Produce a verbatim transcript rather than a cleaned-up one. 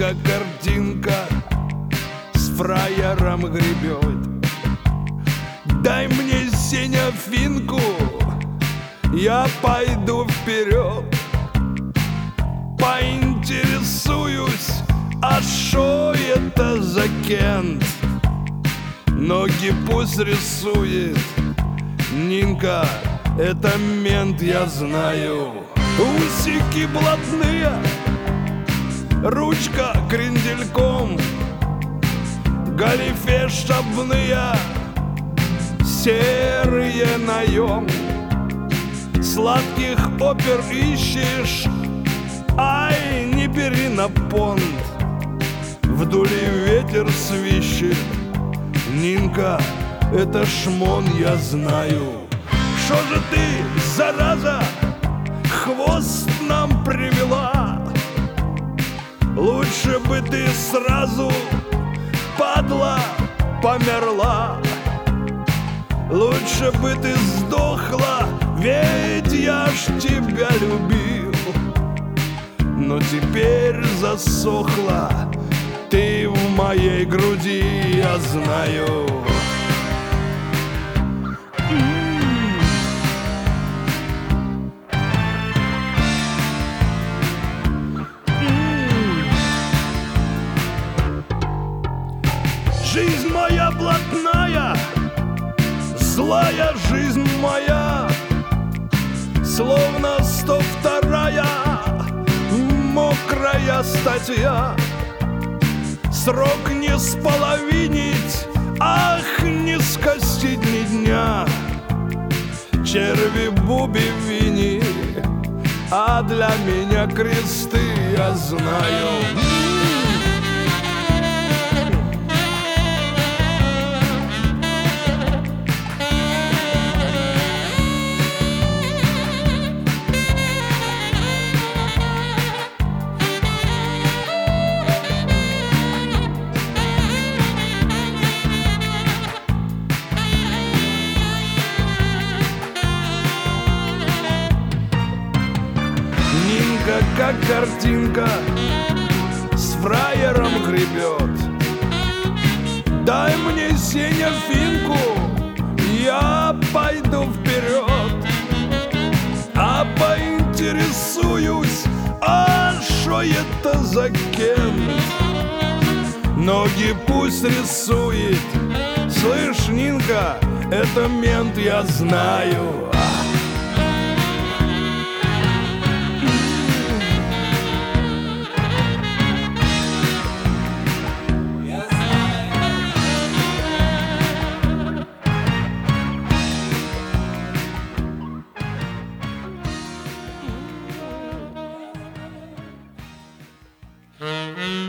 Нинка картинка с фраером гребет. Дай мне, Сеня, финку, я пойду вперед. Поинтересуюсь, а шо это за кент? Ноги пусть рисует Нинка, это мент, я знаю. Усики блатные, ручка крендельком, галифе штабные, серые наем. Сладких опер ищешь, ай, не бери на понт. Вдоль ветер свищет, Нинка, это шмон, я знаю. Шо же ты, зараза, хвост нам привела? Лучше бы ты сразу, падла, померла. Лучше бы ты сдохла, ведь я ж тебя любил. Но теперь засохла ты в моей груди, я знаю. Жизнь моя блатная, злая жизнь моя, словно сто вторая мокрая статья. Срок не споловинить, ах, не скостить ни дня. Черви буби вини, а для меня кресты, я знаю. Нинка, как картинка, с фраером гребет. Дай мне, Сеня, финку, я пойду вперед. А поинтересуюсь, а шо это за кент? Ноги пусть рисует. Слышь, Нинка, это мент, я знаю. Mm-hmm.